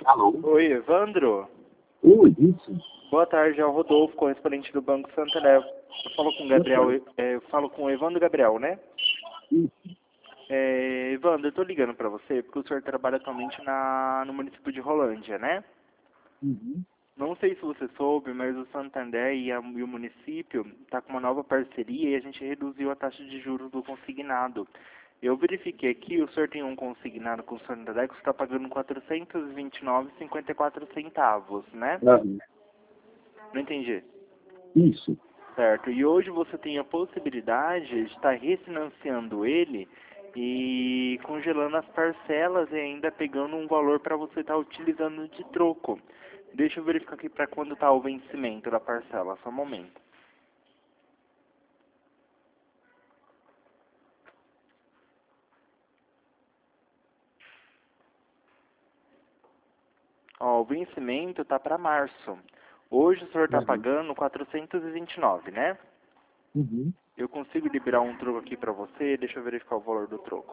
Alô? Oi, Evandro. Oi, isso. Boa tarde, é o Rodolfo, correspondente do Banco Santander. Eu falo com o Gabriel, eu falo com o Evandro Gabriel, né? Isso. Evandro, eu tô ligando pra você porque o senhor trabalha atualmente no município de Rolândia, né? Uhum. Não sei se você soube, mas o Santander e o município tá com uma nova parceria e a gente reduziu a taxa de juros do consignado. Eu verifiquei aqui, o senhor tem um consignado com o Santander que você está pagando R$ 429,54, né? Aham. Não entendi. Isso. Certo. E hoje você tem a possibilidade de estar refinanciando ele e congelando as parcelas e ainda pegando um valor para você estar utilizando de troco. Deixa eu verificar aqui para quando está o vencimento da parcela, só um momento. Ó, o vencimento está para março. Hoje o senhor está Aham. pagando 429, né? Uhum. Eu consigo liberar um troco aqui para você, deixa eu verificar o valor do troco.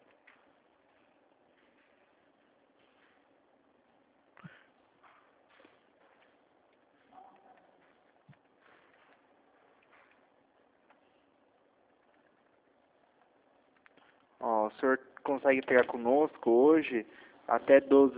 Ó, o senhor consegue pegar conosco hoje até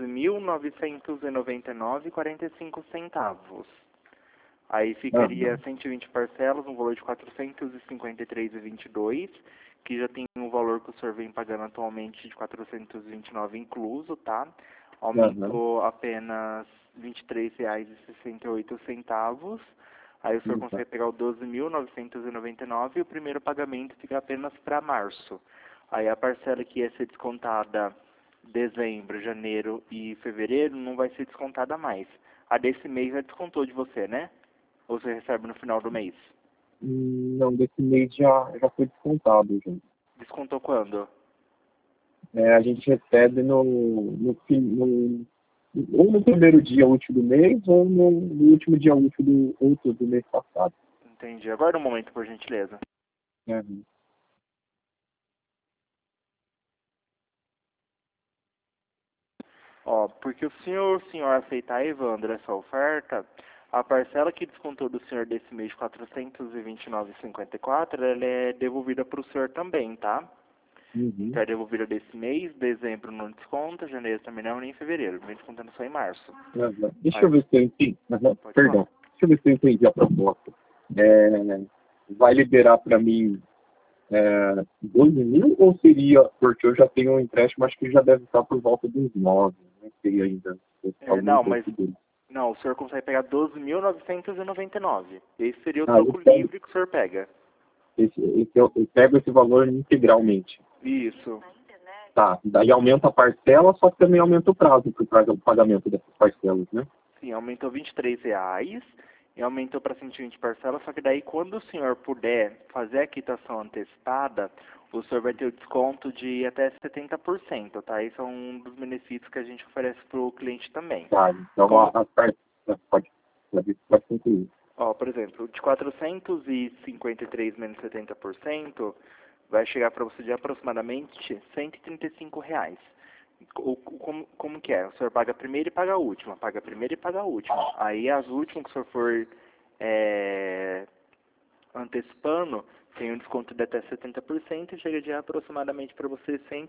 12.999,45 centavos. Aí ficaria Aham. 120 parcelas, um valor de 453,22, que já tem um valor que o senhor vem pagando atualmente de 429 incluso, tá? Aham. Aumentou apenas R$ 23,68. Aí o senhor Tá. consegue pegar o 12.999 e o primeiro pagamento fica apenas para março. Aí a parcela que ia ser descontada dezembro, janeiro e fevereiro não vai ser descontada mais. A desse mês já descontou de você, né? Ou você recebe no final do mês? Não, desse mês já foi descontado. Já. Descontou quando? A gente recebe ou no primeiro dia útil do mês ou no último dia útil do outro do mês passado. Entendi. Agora um momento, por gentileza. Aham. Ó, porque o senhor aceitar, Evandro, essa oferta, a parcela que descontou do senhor desse mês de 429,54, ela é devolvida para o senhor também, tá? Uhum. Então é devolvida desse mês, dezembro não desconta, janeiro também não, nem fevereiro, vem descontando só em março. Aham. Deixa Aí, eu ver se eu entendi. Aham. pode falar. Perdão. Deixa eu ver se eu entendi a proposta. É, vai liberar para mim 12 mil ou seria, porque eu já tenho um empréstimo, acho que já deve estar por volta dos 9, não sei ainda, algum Não, mas preço dele. não, o senhor consegue pegar 12.999. Esse seria o Ah, eu troco pego, livre que o senhor pega. eu pego esse valor integralmente. Isso. Tá, daí aumenta a parcela, só que também aumenta o prazo para o pagamento dessas parcelas, né? Sim, aumentou R$ 23 e aumentou para 120 parcelas, só que daí quando o senhor puder fazer a quitação antecipada, o senhor vai ter o desconto de até 70%, tá? Esse é um dos benefícios que a gente oferece para o cliente também. Tá, então Como, as parcelas, pode concluir. ó, por exemplo, de 453 menos 70% vai chegar para você de aproximadamente R$ 135. Como que é? O senhor paga a primeira e paga a última, paga a primeira e paga a última. Aí as últimas que o senhor for é, antecipando, tem um desconto de até 70% e chega de aproximadamente para você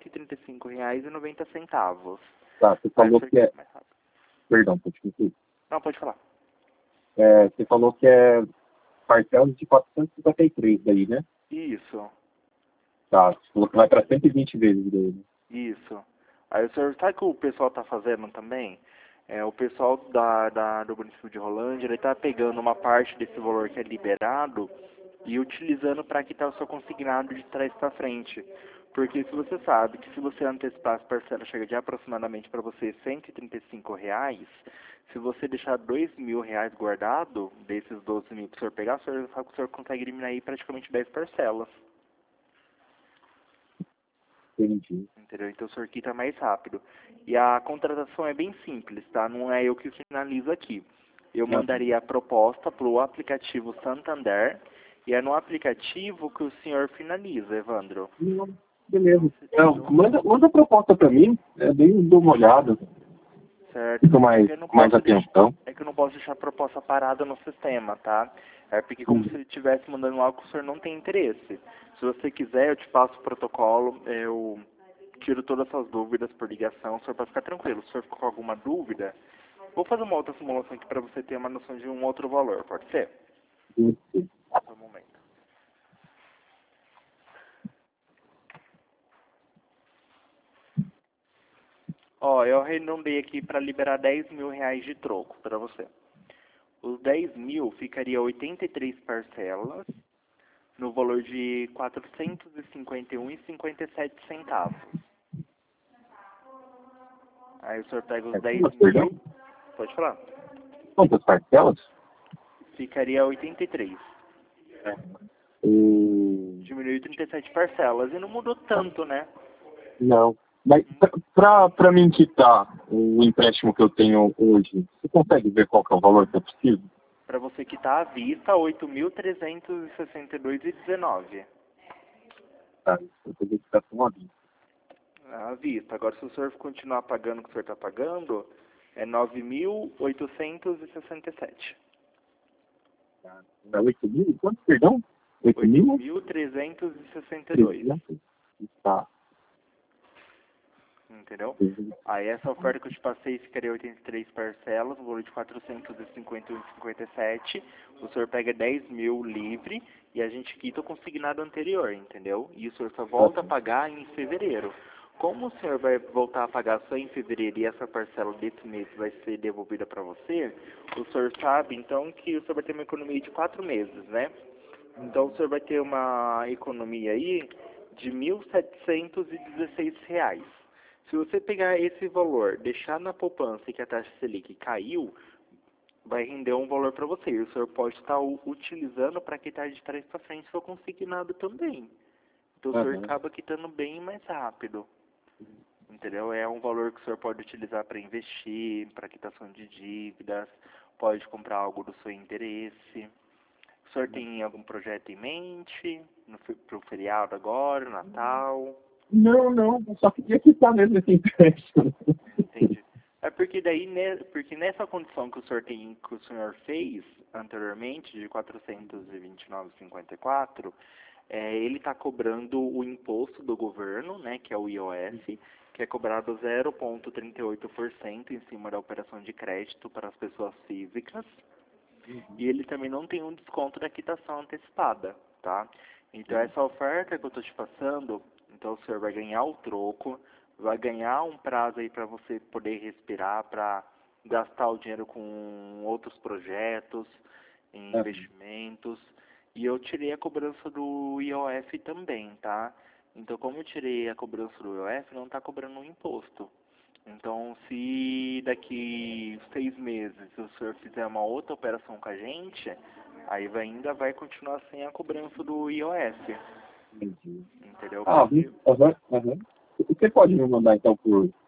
R$ 135,90. Tá, você Aí o falou senhor que quita é, mais rápido. perdão, pode concluir. Não, pode falar. Você falou que é parcelas de 453 daí, né? Isso. Tá, você falou que vai para 120 vezes daí, né? Isso. Aí o senhor sabe o que o pessoal está fazendo também? O pessoal do município de Rolândia, ele está pegando uma parte desse valor que é liberado e utilizando para quitar o seu consignado de trás para frente. Porque se você sabe que se você antecipar as parcelas chega de aproximadamente para você R$ 135, se você deixar R$ 2.000 guardado, desses 12 mil que o senhor pegar, o senhor sabe que o senhor consegue eliminar aí praticamente 10 parcelas. Entendi. Entendeu? Então o senhor quita mais rápido. E a contratação é bem simples, tá? Não é eu que finalizo aqui. Eu Aham. mandaria a proposta para o aplicativo Santander e é no aplicativo que o senhor finaliza, Evandro. Beleza. Não se tem Manda a proposta para mim, daí eu dou uma olhada. Certo. Fico mais, mais atenção. É que eu não posso deixar a proposta parada no sistema, tá? É porque como se ele estivesse mandando algo que o senhor não tem interesse. Se você quiser, eu te passo o protocolo, eu tiro todas as suas dúvidas por ligação, o senhor pode ficar tranquilo. Se o senhor ficou com alguma dúvida, vou fazer uma outra simulação aqui para você ter uma noção de um outro valor, pode ser? Isso. Só um momento. Ó, eu arredondei aqui para liberar 10 mil reais de troco para você. Os 10 mil ficaria 83 parcelas, no valor de R$ 451,57. Aí o senhor pega os 10 Perdão? mil, pode falar, Quantas parcelas? ficaria 83. Diminuiu 37 parcelas e não mudou tanto, né? Não. Mas para mim quitar o empréstimo que eu tenho hoje, você consegue ver qual que é o valor que eu preciso? Para você quitar à vista, R$ 8.362,19. Tá, eu vou ter que ficar com uma vista. À vista. Agora, se o senhor continuar pagando o que o senhor está pagando, é 9.867. É 8 mil? Quanto, perdão? 8 mil? 8.362. Tá. Entendeu? Aí essa oferta que eu te passei ficaria 83 parcelas, o valor de 451,57. O senhor pega 10 mil livre e a gente quita o consignado anterior, entendeu? E o senhor só volta a pagar em fevereiro. Como o senhor vai voltar a pagar só em fevereiro e essa parcela desse mês vai ser devolvida para você, o senhor sabe então que o senhor vai ter uma economia de 4 meses, né? Então o senhor vai ter uma economia aí de R$ 1.716. Se você pegar esse valor, deixar na poupança e que a taxa Selic caiu, vai render um valor para você. E o senhor pode estar utilizando para quitar de trás para frente se for consignado também. Então o senhor acaba quitando bem mais rápido. Entendeu? É um valor que o senhor pode utilizar para investir, para quitação de dívidas, pode comprar algo do seu interesse. O senhor tem algum projeto em mente para o feriado agora, Natal? Não, eu só queria quitar mesmo esse empréstimo. Entendi. É porque daí, porque nessa condição que o senhor tem, que o senhor fez anteriormente, de 429,54, ele está cobrando o imposto do governo, né, que é o IOF, que é cobrado 0,38% em cima da operação de crédito para as pessoas físicas. E ele também não tem um desconto da quitação antecipada, tá? Então essa oferta que eu estou te passando, então o senhor vai ganhar o troco, vai ganhar um prazo aí para você poder respirar, para gastar o dinheiro com outros projetos, em investimentos. E eu tirei a cobrança do IOF também, tá? Então como eu tirei a cobrança do IOF, não está cobrando um imposto. Então, se daqui 6 meses o senhor fizer uma outra operação com a gente, aí ainda vai continuar sem a cobrança do IOF. Entendi. Entendeu? Você pode me mandar então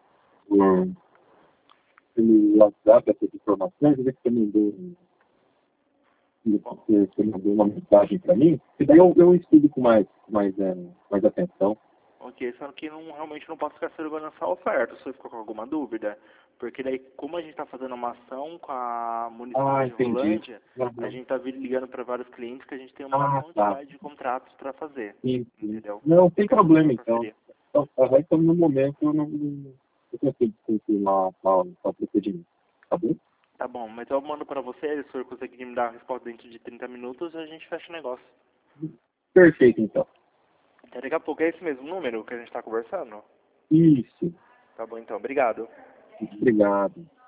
pelo WhatsApp essas informações, ver que você mandou uma mensagem para mim, e daí eu estudo com mais atenção. Ok, só que realmente não posso ficar segurando essa oferta, se você ficou com alguma dúvida. Porque daí, como a gente está fazendo uma ação com a município de Rolândia, a gente está ligando para vários clientes que a gente tem uma quantidade de contratos para fazer. Entendeu? Não, tem problema então. Então no momento eu não consigo confirmar o procedimento. Tá bom? Tá bom, mas eu mando para você, se o senhor conseguir me dar a resposta dentro de 30 minutos, a gente fecha o negócio. Perfeito, então. Até daqui a pouco. É esse mesmo número que a gente está conversando? Isso. Tá bom, então. Obrigado. Obrigado.